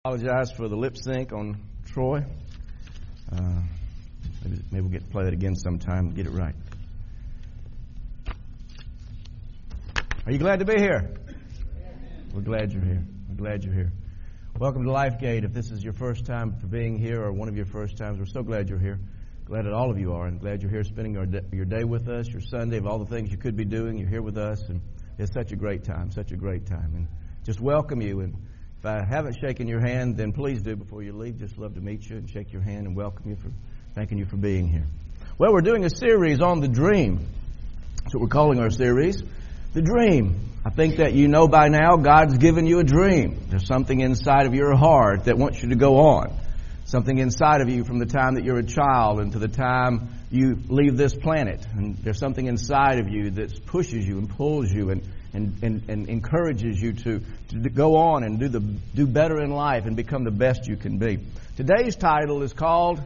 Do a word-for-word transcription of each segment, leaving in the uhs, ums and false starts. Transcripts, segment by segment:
Apologize for the lip sync on Troy. Uh, maybe, maybe we'll get to play that again sometime and get it right. Are you glad to be here? We're glad you're here. We're glad you're here. Welcome to LifeGate. If this is your first time for being here or one of your first times, we're so glad you're here. Glad that all of you are, and glad you're here spending your day, your day with us, your Sunday, of all the things you could be doing. You're here with us, and it's such a great time, such a great time. And just welcome you. And if I haven't shaken your hand, then please do before you leave. Just love to meet you and shake your hand and welcome you for thanking you for being here. Well, we're doing a series on the dream. That's what we're calling our series, The Dream. I think that you know by now God's given you a dream. There's something inside of your heart that wants you to go on. Something inside of you from the time that you're a child and to the time you leave this planet. And there's something inside of you that pushes you and pulls you and And, and, and encourages you to, to go on and do the do better in life and become the best you can be. Today's title is called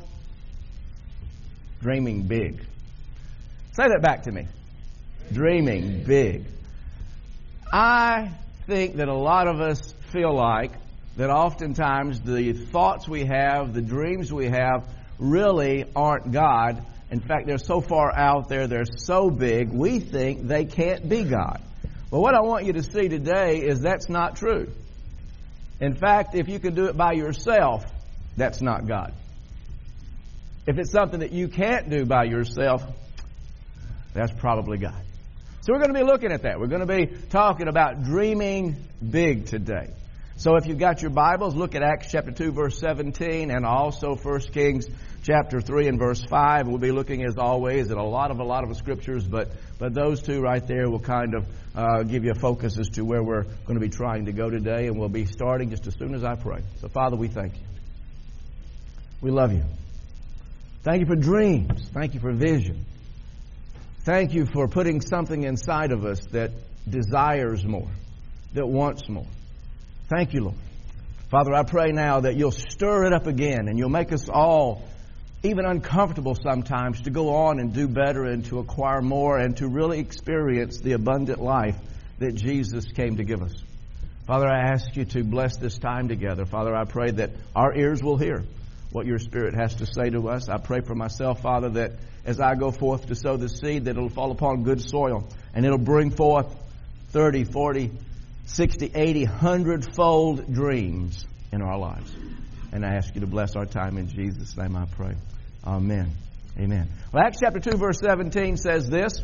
Dreaming Big. Say that back to me. Dreaming Big. I think that a lot of us feel like that oftentimes the thoughts we have, the dreams we have, really aren't God. In fact, they're so far out there, they're so big, we think they can't be God. Well, what I want you to see today is that's not true. In fact, if you can do it by yourself, that's not God. If it's something that you can't do by yourself, that's probably God. So we're going to be looking at that. We're going to be talking about dreaming big today. So if you've got your Bibles, look at Acts chapter two, verse seventeen, and also First Kings chapter three and verse five. We'll be looking, as always, at a lot of a lot of scriptures, but but those two right there will kind of uh, give you a focus as to where we're going to be trying to go today, and we'll be starting just as soon as I pray. So, Father, we thank you. We love you. Thank you for dreams. Thank you for vision. Thank you for putting something inside of us that desires more, that wants more. Thank you, Lord. Father, I pray now that you'll stir it up again and you'll make us all even uncomfortable sometimes to go on and do better and to acquire more and to really experience the abundant life that Jesus came to give us. Father, I ask you to bless this time together. Father, I pray that our ears will hear what your Spirit has to say to us. I pray for myself, Father, that as I go forth to sow the seed, that it'll fall upon good soil and it'll bring forth thirty, forty, sixty, eighty, hundred-fold dreams in our lives. And I ask you to bless our time in Jesus' name, I pray. Amen. Amen. Well, Acts chapter two, verse seventeen says this.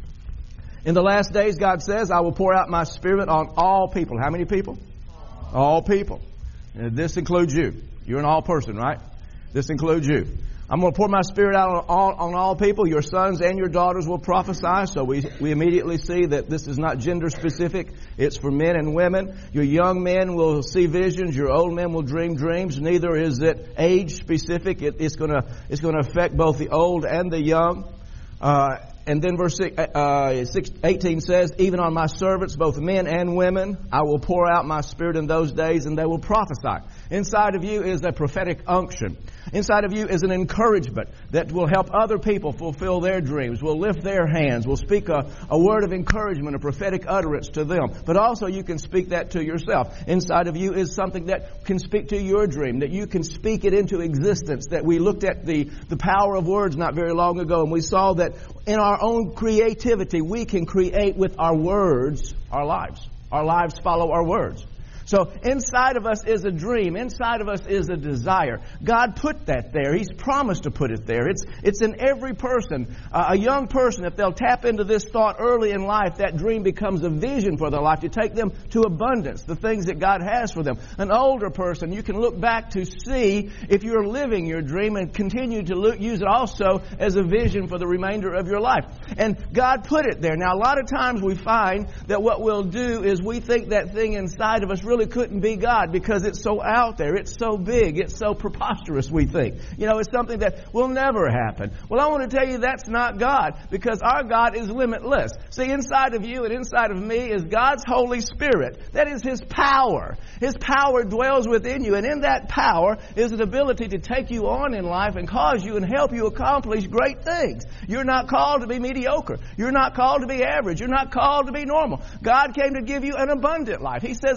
In the last days, God says, I will pour out my Spirit on all people. How many people? All, all people. And this includes you. You're an all person, right? This includes you. I'm going to pour my Spirit out on all, on all people. Your sons and your daughters will prophesy. So we, we immediately see that this is not gender specific. It's for men and women. Your young men will see visions. Your old men will dream dreams. Neither is it age specific. It, it's going to it's going to affect both the old and the young. Uh, and then verse uh, eighteen says, even on my servants, both men and women, I will pour out my Spirit in those days and they will prophesy. Inside of you is a prophetic unction. Inside of you is an encouragement that will help other people fulfill their dreams, will lift their hands, will speak a, a word of encouragement, a prophetic utterance to them. But also you can speak that to yourself. Inside of you is something that can speak to your dream, that you can speak it into existence. That we looked at the, the power of words not very long ago, and we saw that in our own creativity, we can create with our words our lives. Our lives follow our words. So inside of us is a dream. Inside of us is a desire. God put that there. He's promised to put it there. It's it's in every person. Uh, a young person, if they'll tap into this thought early in life, that dream becomes a vision for their life to take them to abundance, the things that God has for them. An older person, you can look back to see if you're living your dream and continue to look, use it also as a vision for the remainder of your life. And God put it there. Now, a lot of times we find that what we'll do is we think that thing inside of us really couldn't be God because it's so out there. It's so big. It's so preposterous, we think. You know, it's something that will never happen. Well, I want to tell you that's not God, because our God is limitless. See, inside of you and inside of me is God's Holy Spirit. That is His power. His power dwells within you, and in that power is an ability to take you on in life and cause you and help you accomplish great things. You're not called to be mediocre. You're not called to be average. You're not called to be normal. God came to give you an abundant life. He says, I want my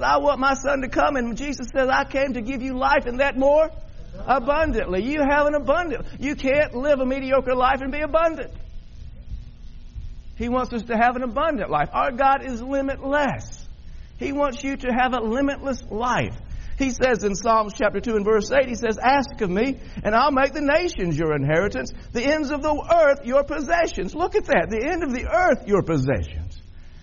my Son to come. And Jesus says, I came to give you life and that more abundantly. You have an abundant. You can't live a mediocre life and be abundant. He wants us to have an abundant life. Our God is limitless. He wants you to have a limitless life. He says in Psalms chapter two and verse eight, He says, ask of me, and I'll make the nations your inheritance, the ends of the earth your possessions. Look at that. The end of the earth, your possessions.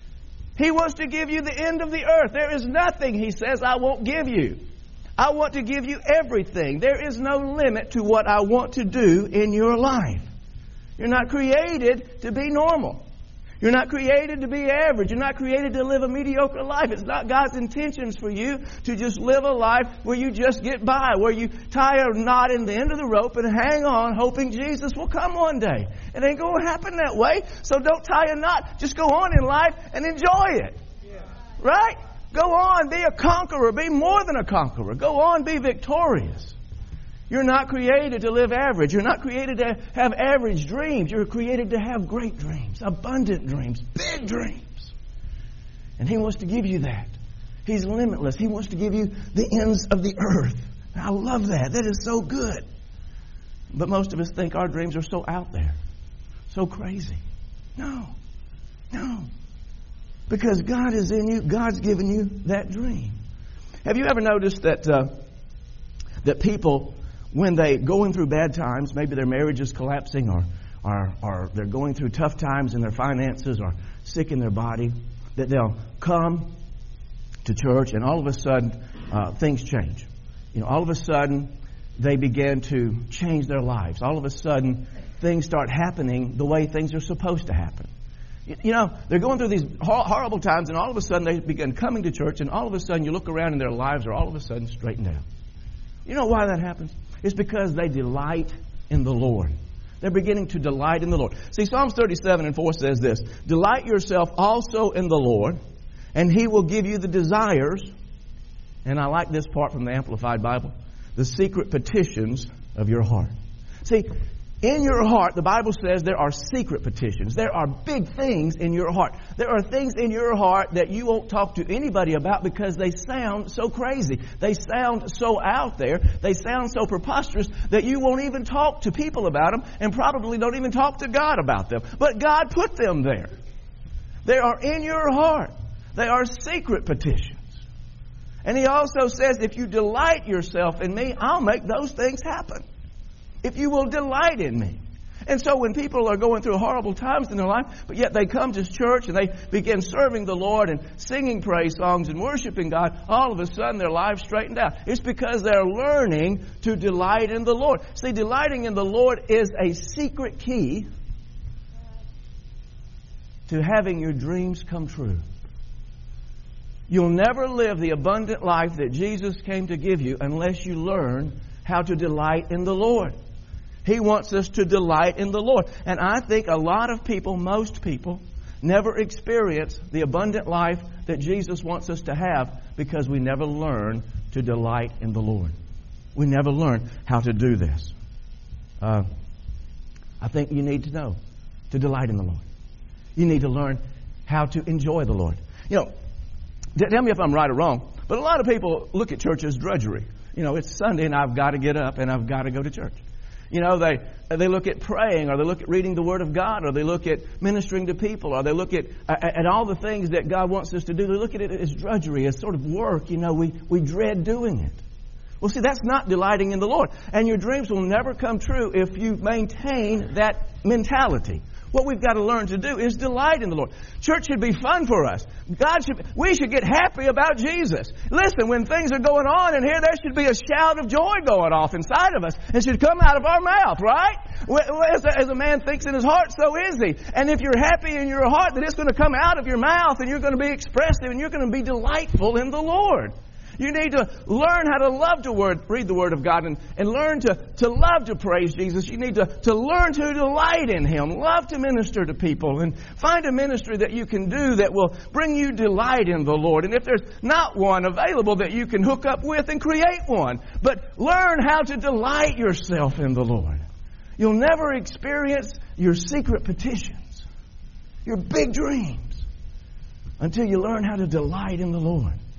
He wants to give you the end of the earth. There is nothing, He says, I won't give you. I want to give you everything. There is no limit to what I want to do in your life. You're not created to be normal. You're not created to be average. You're not created to live a mediocre life. It's not God's intentions for you to just live a life where you just get by, where you tie a knot in the end of the rope and hang on hoping Jesus will come one day. It ain't going to happen that way. So don't tie a knot. Just go on in life and enjoy it. Yeah. Right? Go on, be a conqueror. Be more than a conqueror. Go on, be victorious. You're not created to live average. You're not created to have average dreams. You're created to have great dreams, abundant dreams, big dreams. And He wants to give you that. He's limitless. He wants to give you the ends of the earth. And I love that. That is so good. But most of us think our dreams are so out there, so crazy. No, no. Because God is in you. God's given you that dream. Have you ever noticed that uh, that people, when they're going through bad times, maybe their marriage is collapsing, or, or, or they're going through tough times in their finances, or sick in their body, that they'll come to church and all of a sudden uh, things change. You know, all of a sudden they begin to change their lives. All of a sudden things start happening the way things are supposed to happen. You, you know, they're going through these hor- horrible times, and all of a sudden they begin coming to church, and all of a sudden you look around and their lives are all of a sudden straightened out. You know why that happens? It's because they delight in the Lord. They're beginning to delight in the Lord. See, Psalms thirty-seven and four says this, delight yourself also in the Lord, and He will give you the desires, and I like this part from the Amplified Bible, the secret petitions of your heart. See, in your heart, the Bible says there are secret petitions. There are big things in your heart. There are things in your heart that you won't talk to anybody about because they sound so crazy. They sound so out there. They sound so preposterous that you won't even talk to people about them, and probably don't even talk to God about them. But God put them there. They are in your heart. They are secret petitions. And He also says, if you delight yourself in me, I'll make those things happen. If you will delight in me. And so when people are going through horrible times in their life, but yet they come to church and they begin serving the Lord and singing praise songs and worshiping God, all of a sudden their lives straightened out. It's because they're learning to delight in the Lord. See, delighting in the Lord is a secret key to having your dreams come true. You'll never live the abundant life that Jesus came to give you unless you learn how to delight in the Lord. He wants us to delight in the Lord. And I think a lot of people, most people, never experience the abundant life that Jesus wants us to have because we never learn to delight in the Lord. We never learn how to do this. Uh, I think you need to know to delight in the Lord. You need to learn how to enjoy the Lord. You know, tell me if I'm right or wrong, but a lot of people look at church as drudgery. You know, it's Sunday and I've got to get up and I've got to go to church. You know, they they look at praying, or they look at reading the Word of God, or they look at ministering to people, or they look at at all the things that God wants us to do. They look at it as drudgery, as sort of work. You know, we, we dread doing it. Well, see, that's not delighting in the Lord. And your dreams will never come true if you maintain that mentality. What we've got to learn to do is delight in the Lord. Church should be fun for us. God should, we should get happy about Jesus. Listen, when things are going on in here, there should be a shout of joy going off inside of us. It should come out of our mouth, right? As a, as a man thinks in his heart, so is he. And if you're happy in your heart, then it's going to come out of your mouth, and you're going to be expressive, and you're going to be delightful in the Lord. You need to learn how to love to word, read the Word of God and, and learn to, to love to praise Jesus. You need to, to learn to delight in Him. Love to minister to people and find a ministry that you can do that will bring you delight in the Lord. And if there's not one available that you can hook up with, and create one. But learn how to delight yourself in the Lord. You'll never experience your secret petitions, your big dreams, until you learn how to delight in the Lord.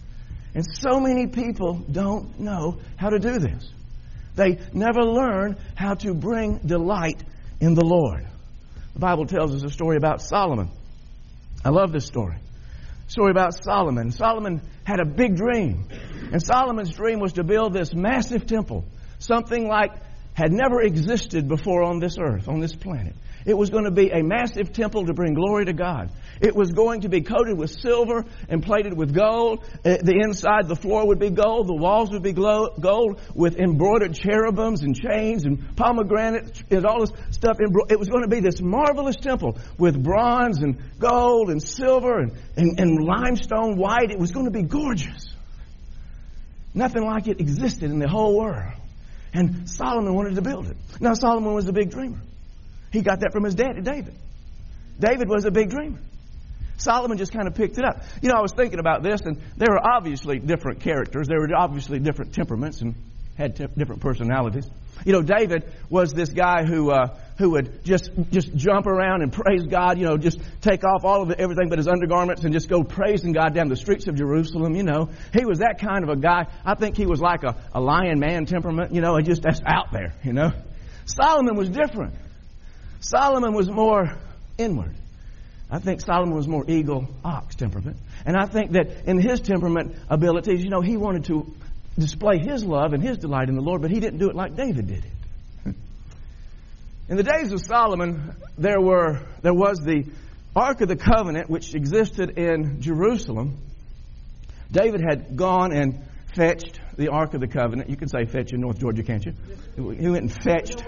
And so many people don't know how to do this. They never learn how to bring delight in the Lord. The Bible tells us a story about Solomon. I love this story. Story about Solomon. Solomon had a big dream. And Solomon's dream was to build this massive temple. Something like had never existed before on this earth, on this planet. It was going to be a massive temple to bring glory to God. It was going to be coated with silver and plated with gold. The inside, the floor would be gold. The walls would be gold with embroidered cherubims and chains and pomegranates and all this stuff. It was going to be this marvelous temple with bronze and gold and silver and, and, and limestone white. It was going to be gorgeous. Nothing like it existed in the whole world. And Solomon wanted to build it. Now, Solomon was a big dreamer. He got that from his daddy, David. David was a big dreamer. Solomon just kind of picked it up. You know, I was thinking about this, and there were obviously different characters. There were obviously different temperaments and had t- different personalities. You know, David was this guy who uh, who would just just jump around and praise God. You know, just take off all of the, everything but his undergarments and just go praising God down the streets of Jerusalem. You know, he was that kind of a guy. I think he was like a, a lion man temperament. You know, and just that's out there. You know, Solomon was different. Solomon was more inward. I think Solomon was more eagle ox temperament. And I think that in his temperament abilities, you know, he wanted to display his love and his delight in the Lord, but he didn't do it like David did it. In the days of Solomon, there were there was the Ark of the Covenant, which existed in Jerusalem. David had gone and fetched the Ark of the Covenant. You can say fetch in North Georgia, can't you? He went and fetched.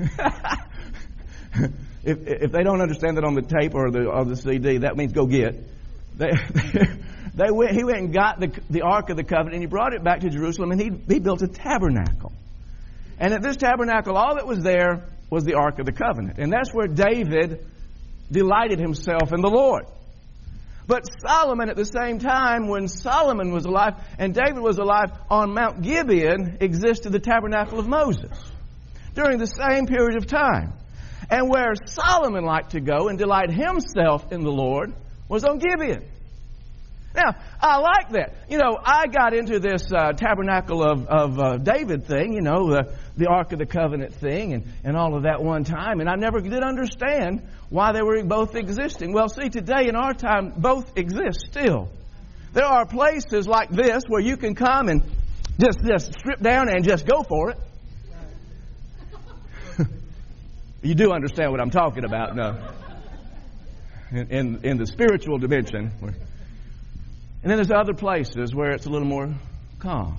If if they don't understand that on the tape or the or the C D, that means go get. They they went. He went and got the the Ark of the Covenant, and he brought it back to Jerusalem, and he he built a tabernacle. And at this tabernacle, all that was there was the Ark of the Covenant, and that's where David delighted himself in the Lord. But Solomon, at the same time, when Solomon was alive and David was alive, on Mount Gibeon existed the tabernacle of Moses during the same period of time. And where Solomon liked to go and delight himself in the Lord was on Gibeon. Now, I like that. You know, I got into this uh, tabernacle of, of uh, David thing, you know, the, the Ark of the Covenant thing and, and all of that one time. And I never did understand why they were both existing. Well, see, today in our time, both exist still. There are places like this where you can come and just, just strip down and just go for it. You do understand what I'm talking about, no? In, in, in the spiritual dimension. And then there's other places where it's a little more calm.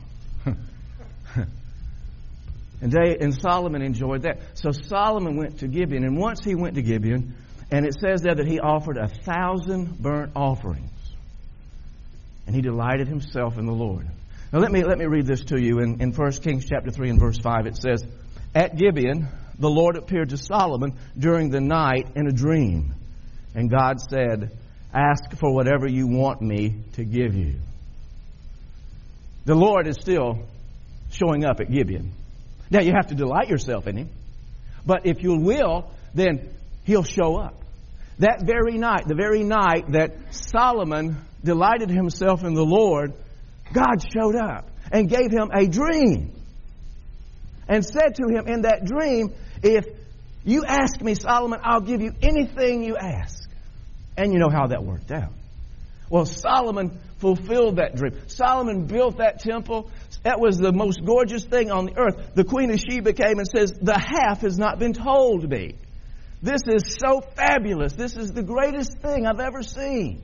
and, they, and Solomon enjoyed that. So Solomon went to Gibeon. And once he went to Gibeon, and it says there that he offered a thousand burnt offerings. And he delighted himself in the Lord. Now let me let me read this to you. In, in First Kings chapter three and verse five, it says, At Gibeon, the Lord appeared to Solomon during the night in a dream. And God said, Ask for whatever you want me to give you. The Lord is still showing up at Gibeon. Now, you have to delight yourself in Him. But if you will, then He'll show up. That very night, the very night that Solomon delighted himself in the Lord, God showed up and gave him a dream. And said to him in that dream, if you ask me, Solomon, I'll give you anything you ask. And you know how that worked out. Well, Solomon fulfilled that dream. Solomon built that temple. That was the most gorgeous thing on the earth. The Queen of Sheba came and says, the half has not been told me. This is so fabulous. This is the greatest thing I've ever seen.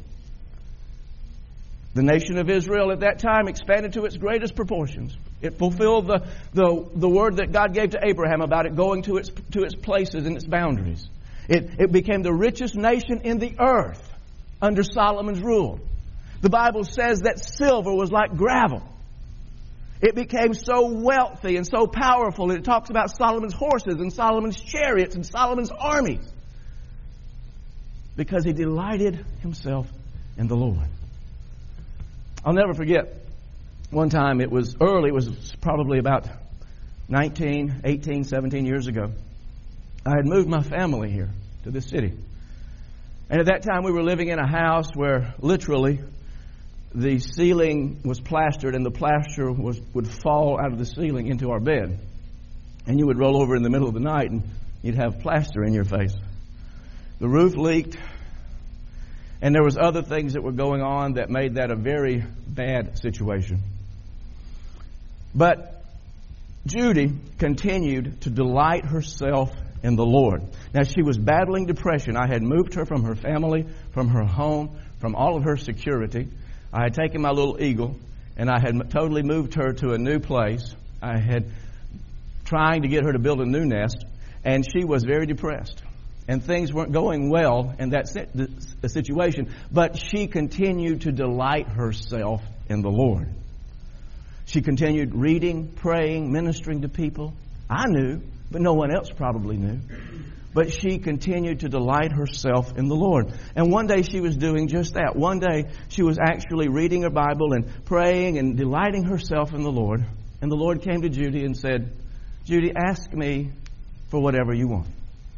The nation of Israel at that time expanded to its greatest proportions. It fulfilled the, the, the word that God gave to Abraham about it going to its, to its places and its boundaries. It, it became the richest nation in the earth under Solomon's rule. The Bible says that silver was like gravel. It became so wealthy and so powerful. It talks about Solomon's horses and Solomon's chariots and Solomon's armies. Because he delighted himself in the Lord. I'll never forget one time, it was early, it was probably about nineteen, eighteen, seventeen years ago. I had moved my family here to this city. And at that time we were living in a house where literally the ceiling was plastered, and the plaster was would fall out of the ceiling into our bed. And you would roll over in the middle of the night, and you'd have plaster in your face. The roof leaked, and there was other things that were going on that made that a very bad situation. But Judy continued to delight herself in the Lord. Now, she was battling depression. I had moved her from her family, from her home, from all of her security. I had taken my little eagle, and I had totally moved her to a new place. I had trying to get her to build a new nest, and she was very depressed. And things weren't going well in that situation, but she continued to delight herself in the Lord. She continued reading, praying, ministering to people. I knew, but no one else probably knew. But she continued to delight herself in the Lord. And one day she was doing just that. One day she was actually reading her Bible and praying and delighting herself in the Lord. And the Lord came to Judy and said, Judy, ask me for whatever you want.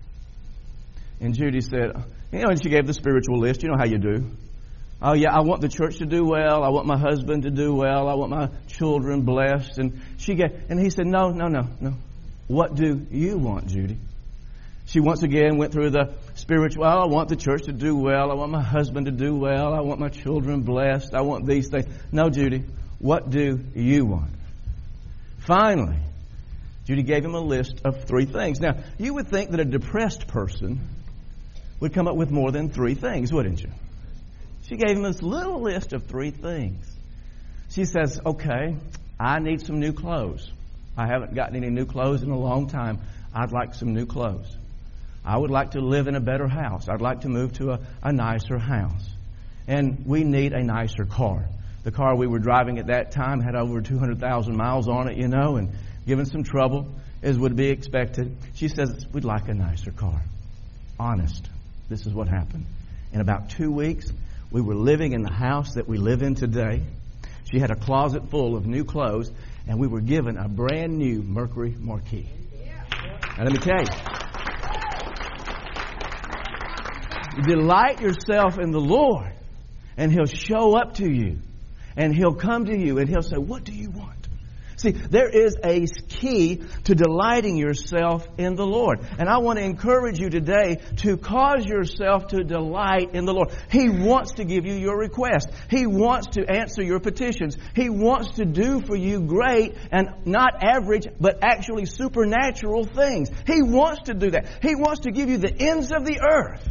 And Judy said, you know, and she gave the spiritual list. You know how you do. Oh, yeah, I want the church to do well. I want my husband to do well. I want my children blessed. And she gave, and he said, no, no, no, no. What do you want, Judy? She once again went through the spiritual, well, I want the church to do well. I want my husband to do well. I want my children blessed. I want these things. No, Judy, what do you want? Finally, Judy gave him a list of three things. Now, you would think that a depressed person would come up with more than three things, wouldn't you? She gave him this little list of three things. She says, okay, I need some new clothes. I haven't gotten any new clothes in a long time. I'd like some new clothes. I would like to live in a better house. I'd like to move to a, a nicer house. And we need a nicer car. The car we were driving at that time had over two hundred thousand miles on it, you know, and given some trouble, as would be expected. She says, we'd like a nicer car. Honest. This is what happened. In about two weeks, we were living in the house that we live in today. She had a closet full of new clothes, and we were given a brand new Mercury Marquis. Now, let me tell you, delight yourself in the Lord, and He'll show up to you, and He'll come to you, and He'll say, what do you want? See, there is a key to delighting yourself in the Lord. And I want to encourage you today to cause yourself to delight in the Lord. He wants to give you your request. He wants to answer your petitions. He wants to do for you great and not average, but actually supernatural things. He wants to do that. He wants to give you the ends of the earth.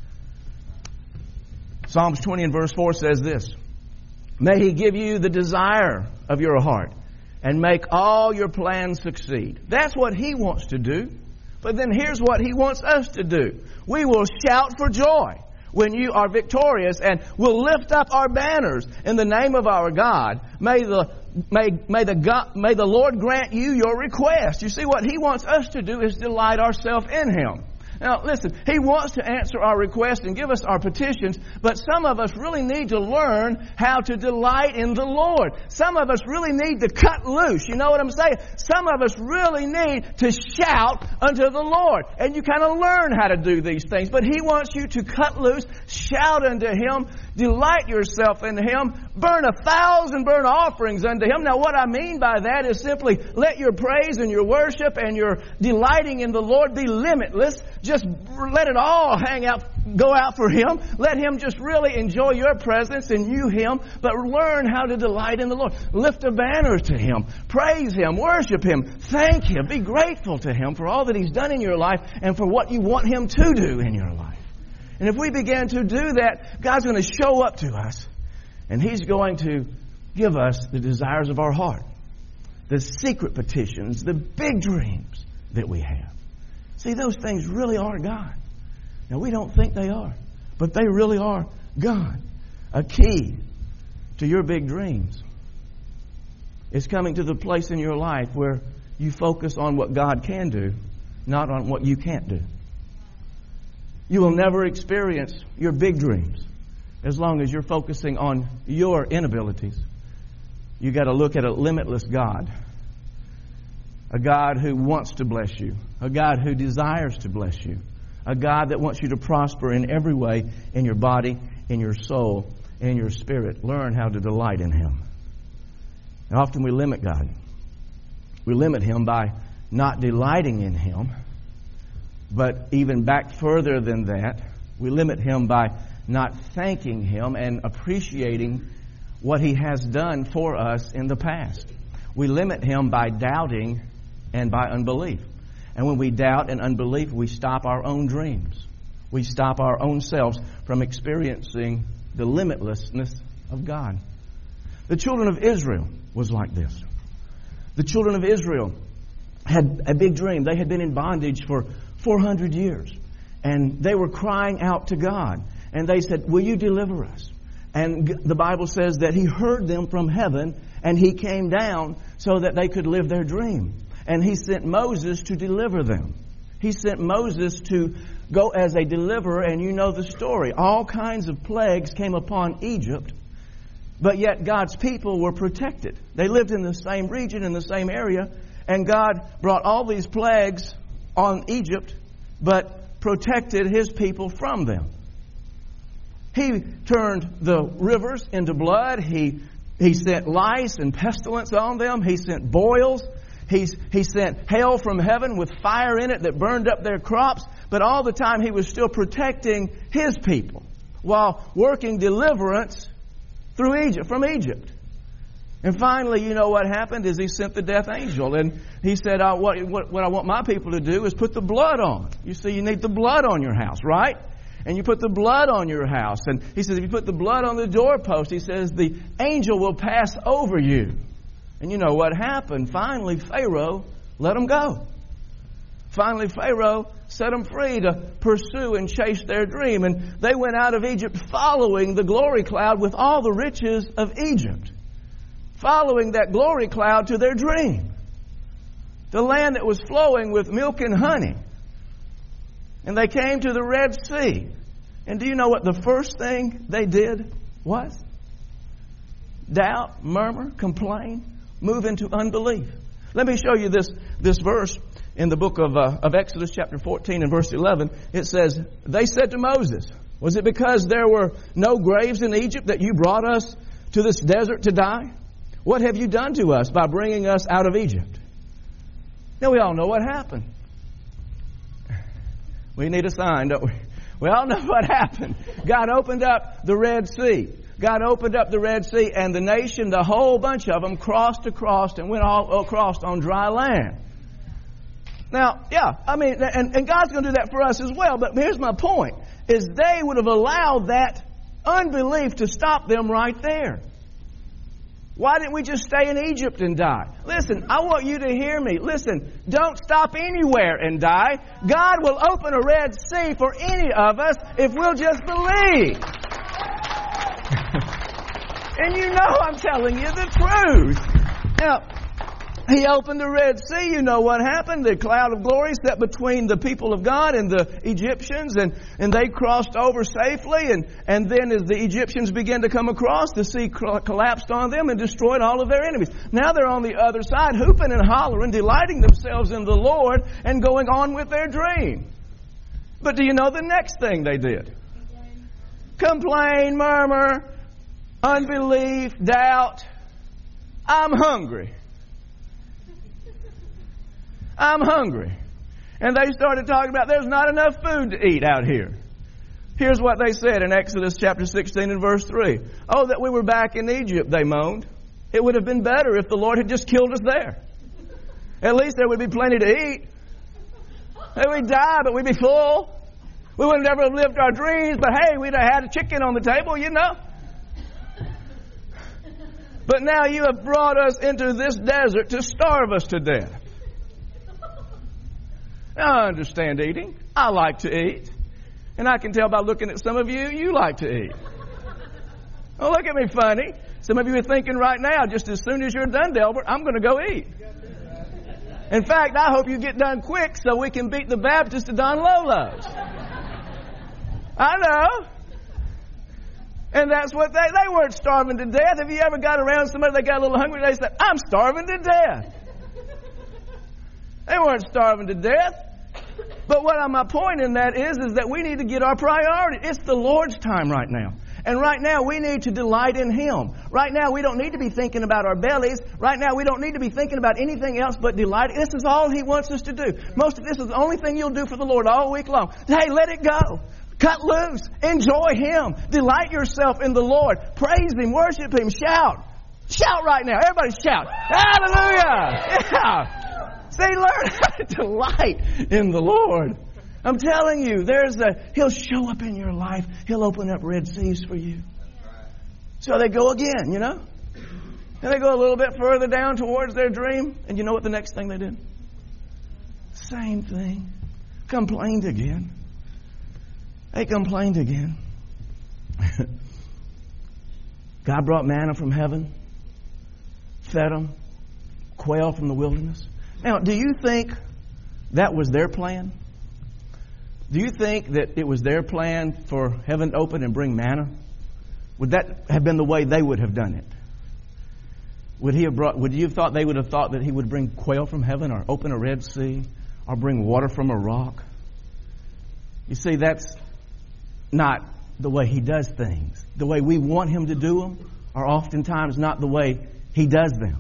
Psalms twenty and verse four says this, may He give you the desire of your heart and make all your plans succeed. That's what He wants to do. But then here's what He wants us to do. We will shout for joy when you are victorious, and we'll lift up our banners in the name of our God. May the may may the God, may the Lord grant you your request. You see, what He wants us to do is delight ourselves in Him. Now, listen, He wants to answer our requests and give us our petitions, but some of us really need to learn how to delight in the Lord. Some of us really need to cut loose. You know what I'm saying? Some of us really need to shout unto the Lord. And you kind of learn how to do these things. But He wants you to cut loose, shout unto Him, delight yourself in Him, burn a thousand burnt offerings unto Him. Now, what I mean by that is simply let your praise and your worship and your delighting in the Lord be limitless. Just let it all hang out, go out for Him. Let Him just really enjoy your presence and you Him, but learn how to delight in the Lord. Lift a banner to Him. Praise Him. Worship Him. Thank Him. Be grateful to Him for all that He's done in your life and for what you want Him to do in your life. And if we begin to do that, God's going to show up to us, and He's going to give us the desires of our heart, the secret petitions, the big dreams that we have. See, those things really are God. Now, we don't think they are, but they really are God. A key to your big dreams is coming to the place in your life where you focus on what God can do, not on what you can't do. You will never experience your big dreams as long as you're focusing on your inabilities. You got to look at a limitless God. A God who wants to bless you. A God who desires to bless you. A God that wants you to prosper in every way, in your body, in your soul, in your spirit, learn how to delight in Him. And often we limit God. We limit Him by not delighting in Him. But even back further than that, we limit Him by not thanking Him and appreciating what He has done for us in the past. We limit Him by doubting and by unbelief. And when we doubt and unbelief, we stop our own dreams. We stop our own selves from experiencing the limitlessness of God. The children of Israel was like this. The children of Israel had a big dream. They had been in bondage for four hundred years. And they were crying out to God. And they said, will you deliver us? And the Bible says that He heard them from heaven and He came down so that they could live their dream. And He sent Moses to deliver them. He sent Moses to go as a deliverer, and you know the story. All kinds of plagues came upon Egypt, but yet God's people were protected. They lived in the same region, in the same area, and God brought all these plagues on Egypt, but protected His people from them. He turned the rivers into blood. He, he sent lice and pestilence on them. He sent boils. He's, he sent hail from heaven with fire in it that burned up their crops. But all the time He was still protecting His people while working deliverance through Egypt, from Egypt. And finally, you know what happened is He sent the death angel. And He said, uh, what, what, what I want my people to do is put the blood on. You see, you need the blood on your house, right? And you put the blood on your house. And He says, if you put the blood on the doorpost, He says, the angel will pass over you. And you know what happened? Finally, Pharaoh let them go. Finally, Pharaoh set them free to pursue and chase their dream. And they went out of Egypt following the glory cloud with all the riches of Egypt. Following that glory cloud to their dream. The land that was flowing with milk and honey. And they came to the Red Sea. And do you know what the first thing they did was? Doubt, murmur, complain, move into unbelief. Let me show you this, this verse in the book of, uh, of Exodus chapter fourteen and verse eleven. It says, they said to Moses, was it because there were no graves in Egypt that you brought us to this desert to die? What have you done to us by bringing us out of Egypt? Now we all know what happened. We need a sign, don't we? We all know what happened. God opened up the Red Sea. God opened up the Red Sea, and the nation, the whole bunch of them, crossed across and went all across on dry land. Now, yeah, I mean, and, and God's going to do that for us as well, but here's my point, is they would have allowed that unbelief to stop them right there. Why didn't we just stay in Egypt and die? Listen, I want you to hear me. Listen, don't stop anywhere and die. God will open a Red Sea for any of us if we'll just believe. And you know I'm telling you the truth. Now, He opened the Red Sea. You know what happened. The cloud of glory set between the people of God and the Egyptians, and, and they crossed over safely. And, and then as the Egyptians began to come across, the sea collapsed on them and destroyed all of their enemies. Now they're on the other side, hooping and hollering, delighting themselves in the Lord and going on with their dream. But do you know the next thing they did? Complain, murmur, unbelief, doubt. I'm hungry. I'm hungry. And they started talking about there's not enough food to eat out here. Here's what they said in Exodus chapter sixteen and verse three. Oh, that we were back in Egypt, they moaned. It would have been better if the Lord had just killed us there. At least there would be plenty to eat. We'd die, but we'd be full. We would never have lived our dreams, but hey, we'd have had a chicken on the table, you know. But now you have brought us into this desert to starve us to death. Now, I understand eating. I like to eat. And I can tell by looking at some of you, you like to eat. Oh, look at me funny. Some of you are thinking right now, just as soon as you're done, Delbert, I'm going to go eat. In fact, I hope you get done quick so we can beat the Baptist to Don Lolo's. I know. And that's what they, they weren't starving to death. Have you ever got around somebody that got a little hungry? They said, I'm starving to death. They weren't starving to death. But what my point in that is, is that we need to get our priority. It's the Lord's time right now. And right now we need to delight in Him. Right now we don't need to be thinking about our bellies. Right now we don't need to be thinking about anything else but delight. This is all He wants us to do. Most of this is the only thing you'll do for the Lord all week long. Hey, let it go. Cut loose. Enjoy Him. Delight yourself in the Lord. Praise Him. Worship Him. Shout. Shout right now. Everybody shout. Hallelujah. Yeah. See, learn how to delight in the Lord. I'm telling you, there's a, He'll show up in your life. He'll open up Red Seas for you. So they go again, you know. And they go a little bit further down towards their dream. And you know what the next thing they did? Same thing. Complained again. They complained again. God brought manna from heaven. Fed them. Quail from the wilderness. Now, do you think that was their plan? Do you think that it was their plan for heaven to open and bring manna? Would that have been the way they would have done it? Would he have brought, would you have thought they would have thought that He would bring quail from heaven or open a Red Sea or bring water from a rock? You see, that's not the way He does things. The way we want Him to do them are oftentimes not the way He does them.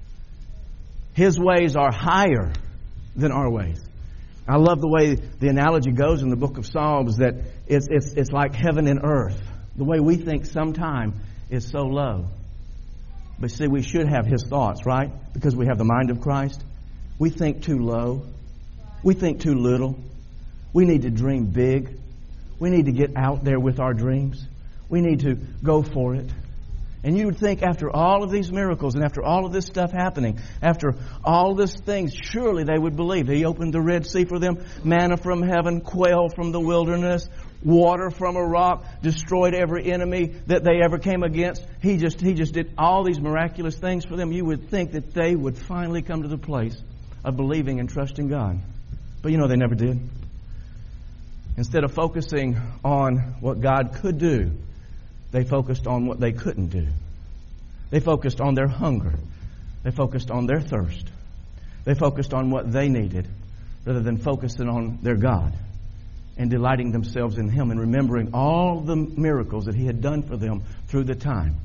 His ways are higher than our ways. I love the way the analogy goes in the book of Psalms that it's, it's, it's like heaven and earth. The way we think sometime is so low. But see, we should have His thoughts, right? Because we have the mind of Christ. We think too low. We think too little. We need to dream big. We need to get out there with our dreams. We need to go for it. And you would think after all of these miracles and after all of this stuff happening, after all these things, surely they would believe. He opened the Red Sea for them, manna from heaven, quail from the wilderness, water from a rock, destroyed every enemy that they ever came against. He just, he just did all these miraculous things for them. You would think that they would finally come to the place of believing and trusting God. But you know, they never did. Instead of focusing on what God could do, they focused on what they couldn't do. They focused on their hunger. They focused on their thirst. They focused on what they needed rather than focusing on their God and delighting themselves in Him and remembering all the miracles that He had done for them through the time.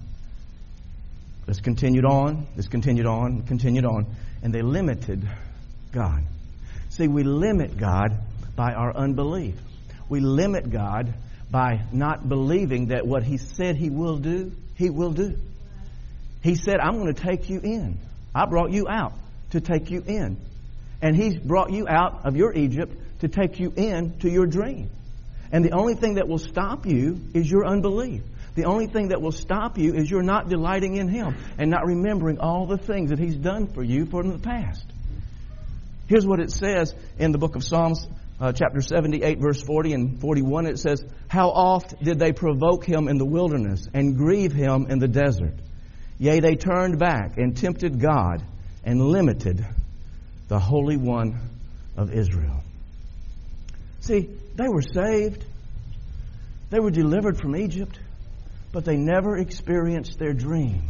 This continued on, this continued on, continued on, and they limited God. See, we limit God by our unbelief. We limit God by not believing that what He said He will do, He will do. He said, I'm going to take you in. I brought you out to take you in. And He's brought you out of your Egypt to take you in to your dream. And the only thing that will stop you is your unbelief. The only thing that will stop you is you're not delighting in Him and not remembering all the things that He's done for you from the past. Here's what it says in the book of Psalms, Uh, chapter seventy-eight, verse forty and forty-one, it says, how oft did they provoke Him in the wilderness and grieve Him in the desert? Yea, they turned back and tempted God and limited the Holy One of Israel. See, they were saved. They were delivered from Egypt, but they never experienced their dream.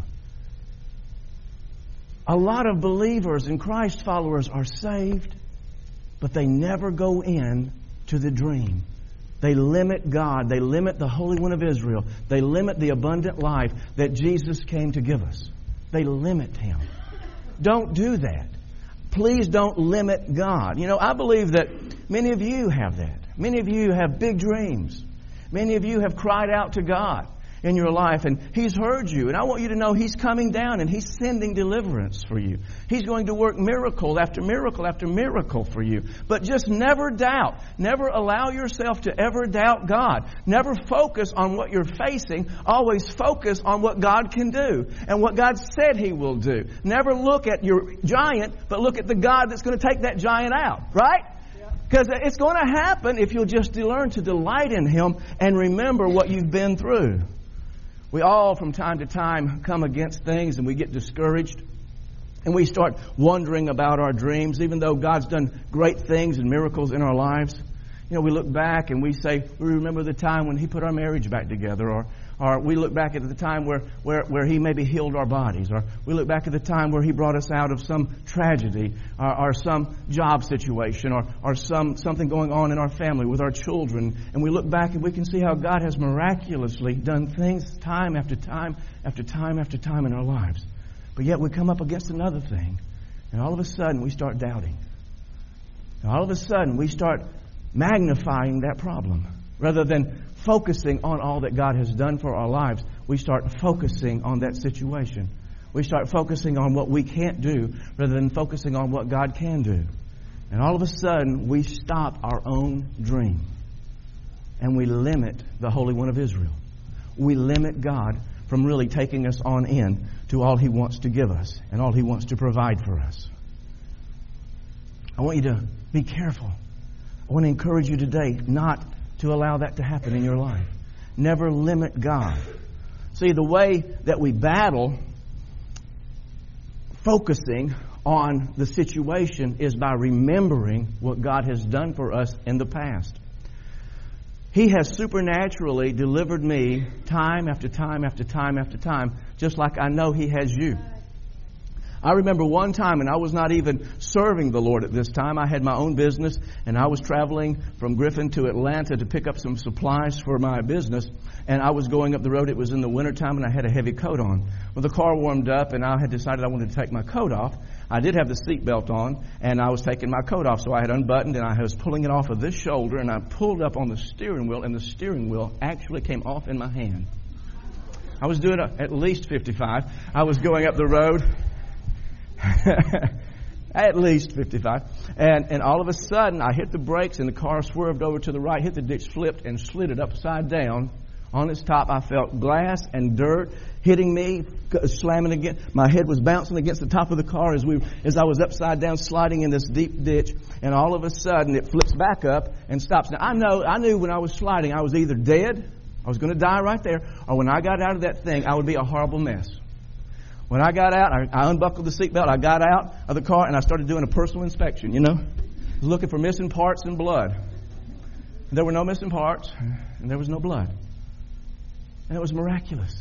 A lot of believers and Christ followers are saved, but they never go in to the dream. They limit God. They limit the Holy One of Israel. They limit the abundant life that Jesus came to give us. They limit Him. Don't do that. Please don't limit God. You know, I believe that many of you have that. Many of you have big dreams. Many of you have cried out to God in your life, and He's heard you. And I want you to know He's coming down and He's sending deliverance for you. He's going to work miracle after miracle after miracle for you. But just never doubt. Never allow yourself to ever doubt God. Never focus on what you're facing. Always focus on what God can do and what God said He will do. Never look at your giant, but look at the God that's going to take that giant out. Right? Because it's going to happen if you'll just learn to delight in Him and remember what you've been through. We all, from time to time, come against things and we get discouraged. And we start wondering about our dreams, even though God's done great things and miracles in our lives. You know, we look back and we say, we remember the time when He put our marriage back together. Or, Or we look back at the time where, where, where He maybe healed our bodies. Or we look back at the time where He brought us out of some tragedy or, or some job situation or, or some something going on in our family with our children. And we look back and we can see how God has miraculously done things time after time after time after time in our lives. But yet we come up against another thing. And all of a sudden we start doubting. And all of a sudden we start magnifying that problem. Rather than focusing on all that God has done for our lives, we start focusing on that situation. We start focusing on what we can't do rather than focusing on what God can do. And all of a sudden, we stop our own dream. And we limit the Holy One of Israel. We limit God from really taking us on in to all He wants to give us and all He wants to provide for us. I want you to be careful. I want to encourage you today not to allow that to happen in your life. Never limit God. See, the way that we battle focusing on the situation is by remembering what God has done for us in the past. He has supernaturally delivered me time after time after time after time, just like I know He has you. I remember one time, and I was not even serving the Lord at this time. I had my own business, and I was traveling from Griffin to Atlanta to pick up some supplies for my business. And I was going up the road. It was in the wintertime, and I had a heavy coat on. Well, the car warmed up, and I had decided I wanted to take my coat off. I did have the seatbelt on, and I was taking my coat off. So I had unbuttoned, and I was pulling it off of this shoulder, and I pulled up on the steering wheel, and the steering wheel actually came off in my hand. I was doing a, at least fifty-five. I was going up the road. At least fifty-five. And and all of a sudden, I hit the brakes, and the car swerved over to the right, hit the ditch, flipped, and slid it upside down. On its top, I felt glass and dirt hitting me, slamming against. My head was bouncing against the top of the car as we as I was upside down, sliding in this deep ditch. And all of a sudden, it flips back up and stops. Now, I know, I knew when I was sliding, I was either dead, I was going to die right there, or when I got out of that thing, I would be a horrible mess. When I got out, I, I unbuckled the seatbelt, I got out of the car, and I started doing a personal inspection, you know. I was looking for missing parts and blood. There were no missing parts, and there was no blood. And it was miraculous.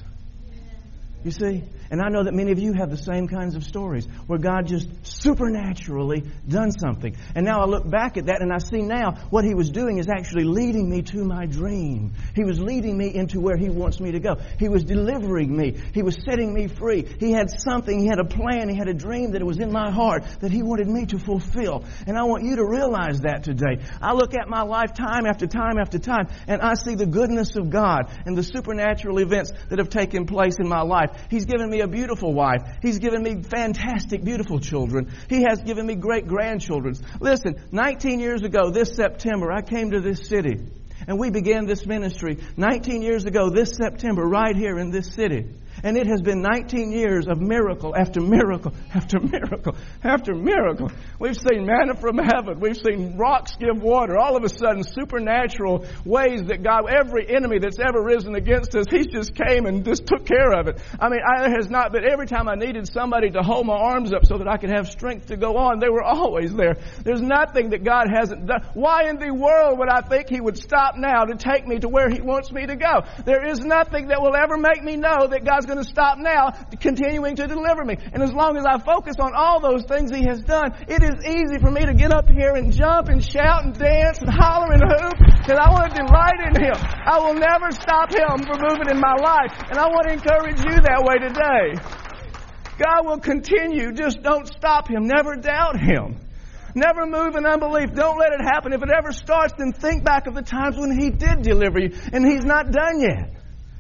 You see? And I know that many of you have the same kinds of stories where God just supernaturally done something. And now I look back at that and I see now what He was doing is actually leading me to my dream. He was leading me into where He wants me to go. He was delivering me. He was setting me free. He had something. He had a plan. He had a dream that was in my heart that He wanted me to fulfill. And I want you to realize that today. I look at my life time after time after time and I see the goodness of God and the supernatural events that have taken place in my life. He's given me a beautiful wife. He's given me fantastic, beautiful children. He has given me great grandchildren. Listen, nineteen years ago this September, I came to this city and we began this ministry. nineteen years ago this September, right here in this city. And it has been nineteen years of miracle after miracle after miracle after miracle. We've seen manna from heaven. We've seen rocks give water. All of a sudden, supernatural ways that God, every enemy that's ever risen against us, He just came and just took care of it. I mean, I, it has not been every time I needed somebody to hold my arms up so that I could have strength to go on, they were always there. There's nothing that God hasn't done. Why in the world would I think He would stop now to take me to where He wants me to go? There is nothing that will ever make me know that God's going to stop now continuing to deliver me. And as long as I focus on all those things He has done, it is easy for me to get up here and jump and shout and dance and holler and hoop because I want to delight in Him. I will never stop Him from moving in my life. And I want to encourage you that way today. God will continue. Just don't stop Him. Never doubt Him. Never move in unbelief. Don't let it happen. If it ever starts, then think back of the times when He did deliver you and He's not done yet.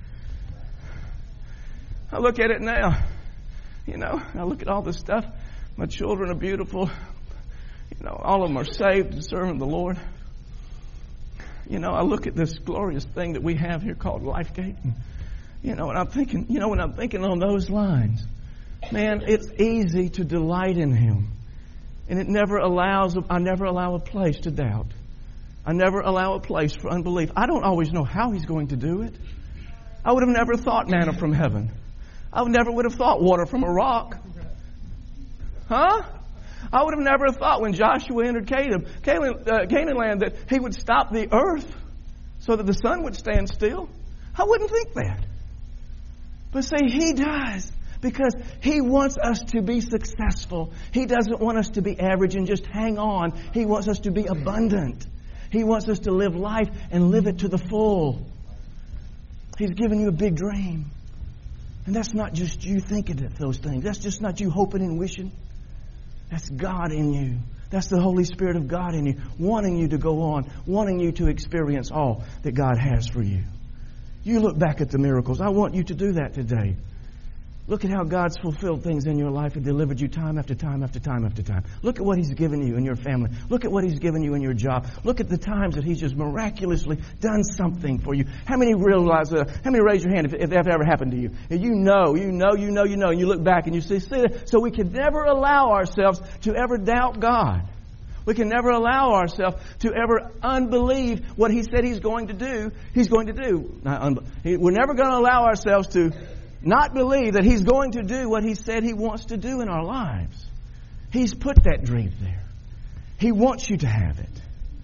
I look at it now, you know, I look at all this stuff. My children are beautiful. You know, all of them are saved and serving the Lord. You know, I look at this glorious thing that we have here called LifeGate. And, you know, and I'm thinking, you know, when I'm thinking on those lines, man, it's easy to delight in Him. And it never allows, I never allow a place to doubt. I never allow a place for unbelief. I don't always know how He's going to do it. I would have never thought manna from heaven. I would never would have thought water from a rock. Huh? I would have never thought when Joshua entered Canaan, Canaan, uh, Canaan land that he would stop the earth so that the sun would stand still. I wouldn't think that. But see, He does. Because He wants us to be successful. He doesn't want us to be average and just hang on. He wants us to be abundant. He wants us to live life and live it to the full. He's given you a big dream. And that's not just you thinking of those things. That's just not you hoping and wishing. That's God in you. That's the Holy Spirit of God in you, wanting you to go on, wanting you to experience all that God has for you. You look back at the miracles. I want you to do that today. Look at how God's fulfilled things in your life and delivered you time after time after time after time. Look at what He's given you in your family. Look at what He's given you in your job. Look at the times that He's just miraculously done something for you. How many realize, uh, how many raise your hand if, if that ever happened to you? And you know, you know, you know, you know, and you look back and you see, see, so we can never allow ourselves to ever doubt God. We can never allow ourselves to ever unbelieve what He said He's going to do. He's going to do. Not un- We're never going to allow ourselves to not believe that He's going to do what He said He wants to do in our lives. He's put that dream there. He wants you to have it.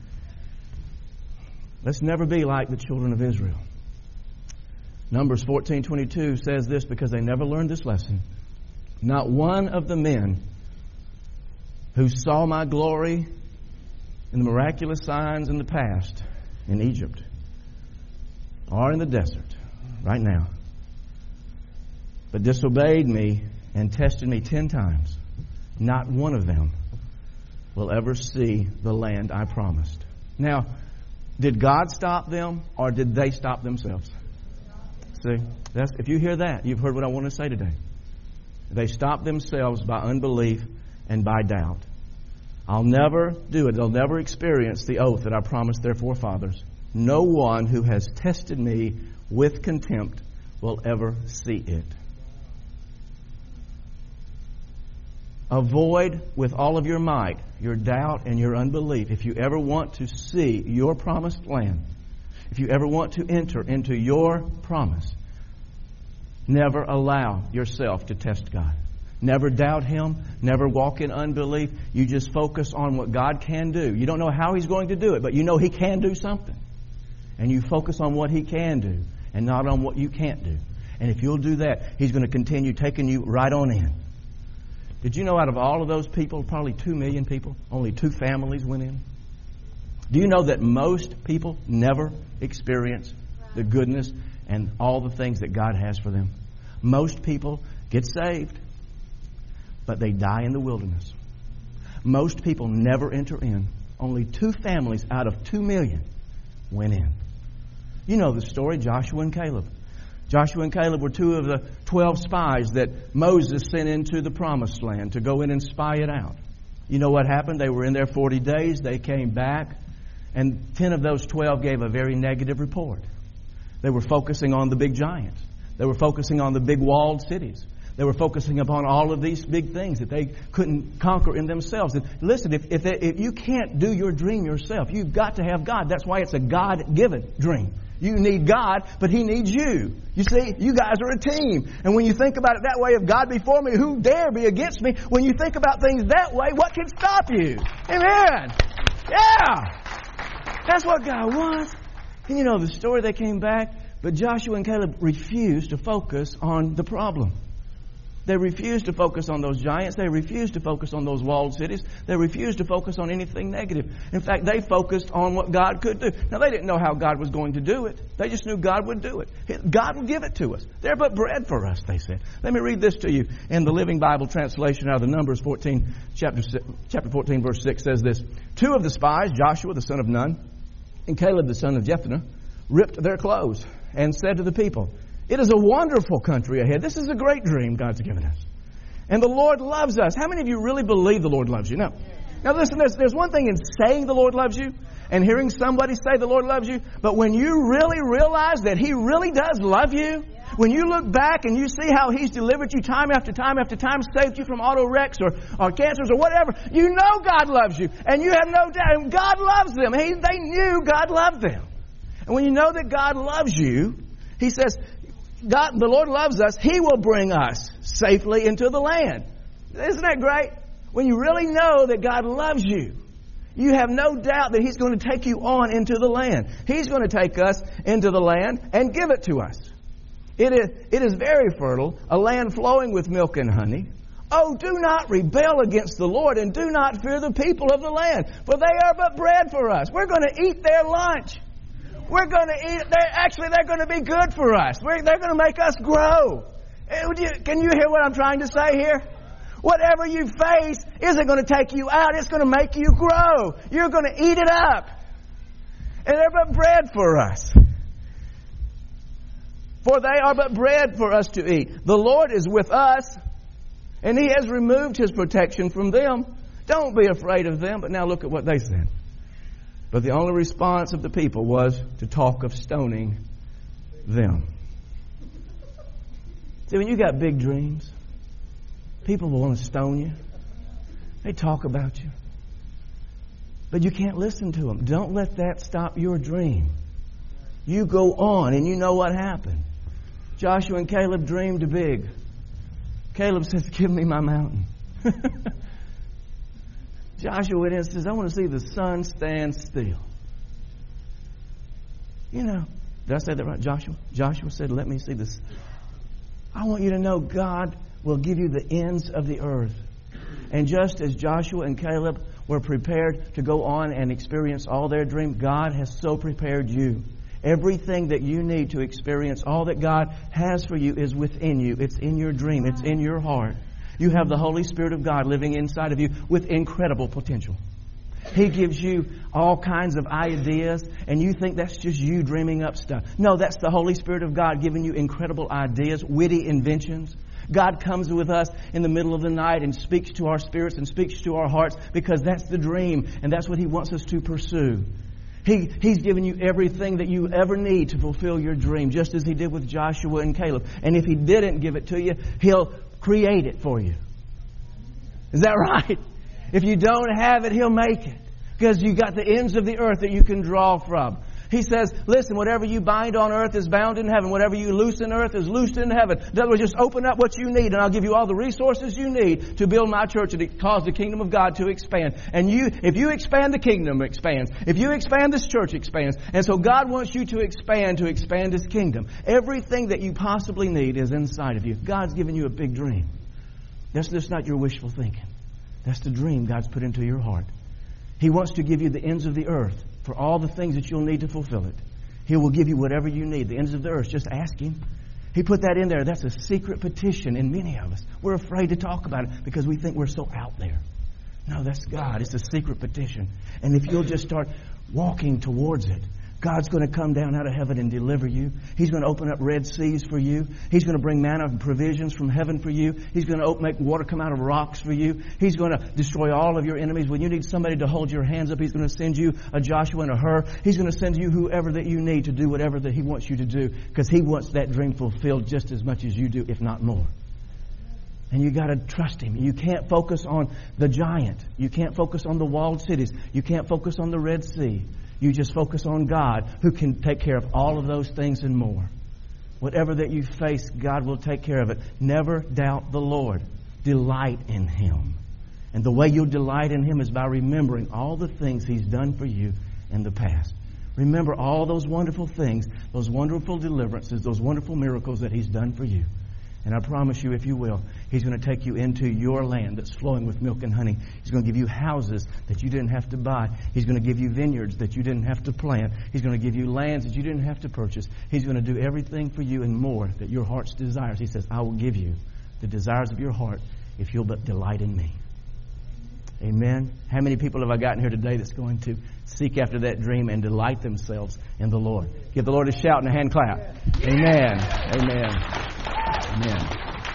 Let's never be like the children of Israel. Numbers fourteen twenty-two says this because they never learned this lesson. Not one of the men who saw my glory and the miraculous signs in the past in Egypt or in the desert right now, but disobeyed me and tested me ten times, not one of them will ever see the land I promised. Now, did God stop them or did they stop themselves? See, that's, if you hear that, you've heard what I want to say today. They stopped themselves by unbelief and by doubt. I'll never do it. They'll never experience the oath that I promised their forefathers. No one who has tested me with contempt will ever see it. Avoid with all of your might your doubt and your unbelief. If you ever want to see your promised land, if you ever want to enter into your promise, never allow yourself to test God. Never doubt Him. Never walk in unbelief. You just focus on what God can do. You don't know how He's going to do it, but you know He can do something. And you focus on what He can do and not on what you can't do. And if you'll do that, He's going to continue taking you right on in. Did you know out of all of those people, probably two million people, only two families went in? Do you know that most people never experience the goodness and all the things that God has for them? Most people get saved, but they die in the wilderness. Most people never enter in. Only two families out of two million went in. You know the story, Joshua and Caleb. Joshua and Caleb were two of the twelve spies that Moses sent into the promised land to go in and spy it out. You know what happened? They were in there forty days. They came back, and ten of those twelve gave a very negative report. They were focusing on the big giants. They were focusing on the big walled cities. They were focusing upon all of these big things that they couldn't conquer in themselves. And listen, if, if, they, if you can't do your dream yourself, you've got to have God. That's why it's a God-given dream. You need God, but He needs you. You see, you guys are a team. And when you think about it that way, if God before me, who dare be against me? When you think about things that way, what can stop you? Amen. Yeah. That's what God wants. And you know the story, they came back, but Joshua and Caleb refused to focus on the problem. They refused to focus on those giants. They refused to focus on those walled cities. They refused to focus on anything negative. In fact, they focused on what God could do. Now, they didn't know how God was going to do it. They just knew God would do it. God will give it to us. They're but bread for us, they said. Let me read this to you in the Living Bible translation out of the Numbers fourteen, chapter, chapter fourteen, verse six says this. Two of the spies, Joshua the son of Nun and Caleb the son of Jephunneh, ripped their clothes and said to the people, "It is a wonderful country ahead. This is a great dream God's given us. And the Lord loves us." How many of you really believe the Lord loves you? No. Now listen, there's, there's one thing in saying the Lord loves you and hearing somebody say the Lord loves you. But when you really realize that He really does love you, when you look back and you see how He's delivered you time after time after time, saved you from auto wrecks or, or cancers or whatever, you know God loves you. And you have no doubt. And God loves them. He, they knew God loved them. And when you know that God loves you, He says, God, the Lord loves us. He will bring us safely into the land. Isn't that great? When you really know that God loves you, you have no doubt that He's going to take you on into the land. He's going to take us into the land and give it to us. It is, it is very fertile, a land flowing with milk and honey. Oh, do not rebel against the Lord, and do not fear the people of the land, for they are but bread for us. We're going to eat their lunch. We're going to eat, they're, actually they're going to be good for us. We're, they're going to make us grow. Can you hear what I'm trying to say here? Whatever you face isn't going to take you out. It's going to make you grow. You're going to eat it up. And they're but bread for us. For they are but bread for us to eat. The Lord is with us, and He has removed His protection from them. Don't be afraid of them. But now look at what they said. But the only response of the people was to talk of stoning them. See, when you got big dreams, people will want to stone you. They talk about you. But you can't listen to them. Don't let that stop your dream. You go on, and you know what happened. Joshua and Caleb dreamed big. Caleb says, give me my mountain. Joshua went in and says, I want to see the sun stand still. You know, did I say that right? Joshua? Joshua said, let me see this. I want you to know God will give you the ends of the earth. And just as Joshua and Caleb were prepared to go on and experience all their dreams, God has so prepared you. Everything that you need to experience, all that God has for you is within you. It's in your dream. It's in your heart. You have the Holy Spirit of God living inside of you with incredible potential. He gives you all kinds of ideas, and you think that's just you dreaming up stuff. No, that's the Holy Spirit of God giving you incredible ideas, witty inventions. God comes with us in the middle of the night and speaks to our spirits and speaks to our hearts, because that's the dream, and that's what He wants us to pursue. He, he's given you everything that you ever need to fulfill your dream, just as He did with Joshua and Caleb. And if He didn't give it to you, He'll create it for you. Is that right? If you don't have it, He'll make it. Because you got the ends of the earth that you can draw from. He says, listen, whatever you bind on earth is bound in heaven. Whatever you loose in earth is loosed in heaven. In other words, just open up what you need, and I'll give you all the resources you need to build my church and to cause the kingdom of God to expand. And you, if you expand, the kingdom expands. If you expand, this church expands. And so God wants you to expand, to expand His kingdom. Everything that you possibly need is inside of you. God's given you a big dream. That's just not your wishful thinking. That's the dream God's put into your heart. He wants to give you the ends of the earth for all the things that you'll need to fulfill it. He will give you whatever you need. The ends of the earth, just ask Him. He put that in there. That's a secret petition in many of us. We're afraid to talk about it because we think we're so out there. No, that's God. It's a secret petition. And if you'll just start walking towards it, God's going to come down out of heaven and deliver you. He's going to open up red seas for you. He's going to bring manna and provisions from heaven for you. He's going to make water come out of rocks for you. He's going to destroy all of your enemies. When you need somebody to hold your hands up, He's going to send you a Joshua and a Hur. He's going to send you whoever that you need to do whatever that He wants you to do, because He wants that dream fulfilled just as much as you do, if not more. And you got to trust Him. You can't focus on the giant. You can't focus on the walled cities. You can't focus on the Red Sea. You just focus on God, who can take care of all of those things and more. Whatever that you face, God will take care of it. Never doubt the Lord. Delight in Him. And the way you'll delight in Him is by remembering all the things He's done for you in the past. Remember all those wonderful things, those wonderful deliverances, those wonderful miracles that He's done for you. And I promise you, if you will, He's going to take you into your land that's flowing with milk and honey. He's going to give you houses that you didn't have to buy. He's going to give you vineyards that you didn't have to plant. He's going to give you lands that you didn't have to purchase. He's going to do everything for you and more that your heart's desires. He says, I will give you the desires of your heart if you'll but delight in Me. Amen. How many people have I gotten here today that's going to seek after that dream and delight themselves in the Lord? Give the Lord a shout and a hand clap. Amen. Amen. Amen.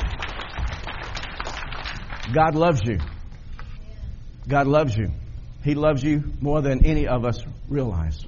God loves you. God loves you. He loves you more than any of us realize.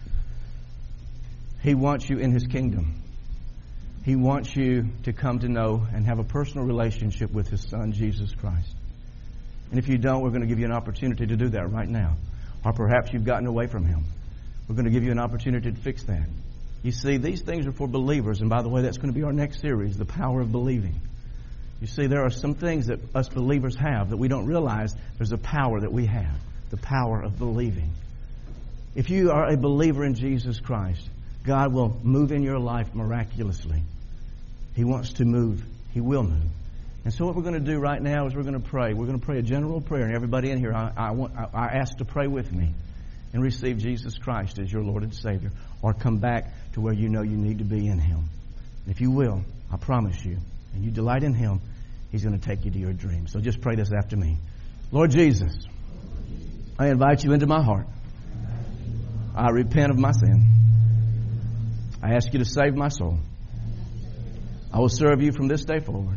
He wants you in His kingdom. He wants you to come to know and have a personal relationship with His Son, Jesus Christ. And if you don't, we're going to give you an opportunity to do that right now. Or perhaps you've gotten away from Him. We're going to give you an opportunity to fix that. You see, these things are for believers. And by the way, that's going to be our next series, The Power of Believing. You see, there are some things that us believers have that we don't realize there's a power that we have. The power of believing. If you are a believer in Jesus Christ, God will move in your life miraculously. He wants to move. He will move. And so what we're going to do right now is we're going to pray. We're going to pray a general prayer. And everybody in here, I, I, want, I, I ask to pray with me and receive Jesus Christ as your Lord and Savior. Or come back to where you know you need to be in Him. And if you will, I promise you, and you delight in Him, He's going to take you to your dreams. So just pray this after me. Lord Jesus, I invite you into my heart. I repent of my sin. I ask you to save my soul. I will serve you from this day forward.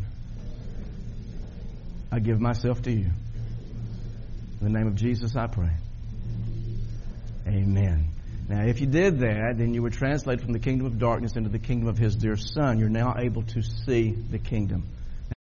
I give myself to you. In the name of Jesus, I pray. Amen. Now, if you did that, then you were translated from the kingdom of darkness into the kingdom of His dear Son. You're now able to see the kingdom.